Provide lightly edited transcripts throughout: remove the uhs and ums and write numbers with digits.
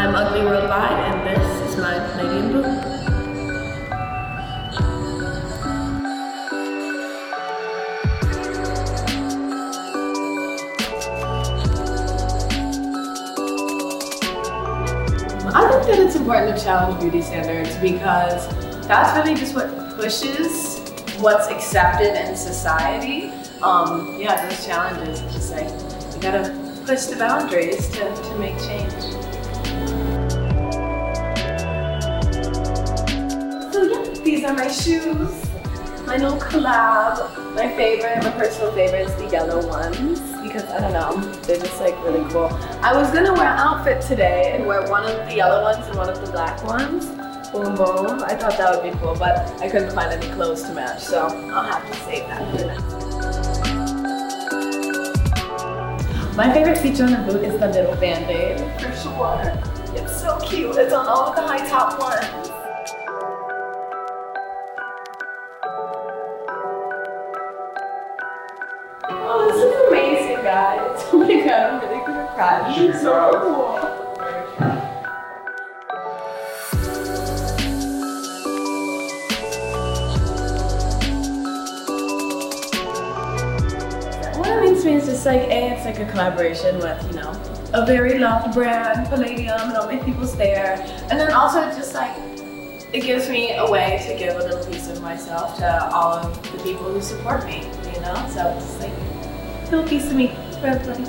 I'm Ugly Worldwide, and this is my Canadian Boo. I think that it's important to challenge beauty standards because that's really just what pushes what's accepted in society. Yeah, those challenges, it's just like, you gotta push the boundaries to make change. So yeah, these are my shoes, my little collab. My personal favorite is the yellow ones because I don't know, they're just like really cool. I was gonna wear an outfit today and wear one of the yellow ones and one of the black ones. Boom boom, I thought that would be cool, but I couldn't find any clothes to match, so I'll have to save that for next. My favorite feature on the boot is the little band-aid, for sure. It's so cute, it's on all of the high top ones. Oh, this is amazing, guys. Oh my god, I'm really gonna cry. This is so cool. What it means to me is just like, it's like a collaboration with, you know, a very loved brand, Palladium, and all my people's there. And then also just like, it gives me a way to give a little piece of myself to all of the people who support me, you know? So it's just like a little piece of me for everybody.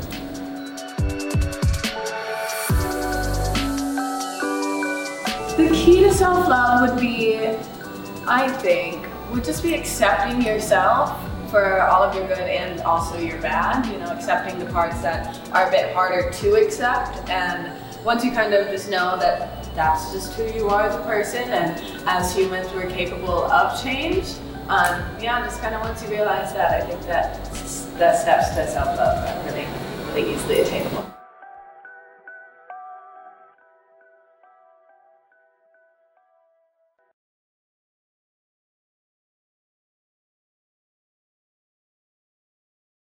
The key to self-love would be, I think, would just be accepting yourself for all of your good and also your bad, you know, accepting the parts that are a bit harder to accept. And once you kind of just know that that's just who you are as a person, and as humans we're capable of change, yeah, just kind of once you realize that, I think that the steps to self-love are really, really easily attainable.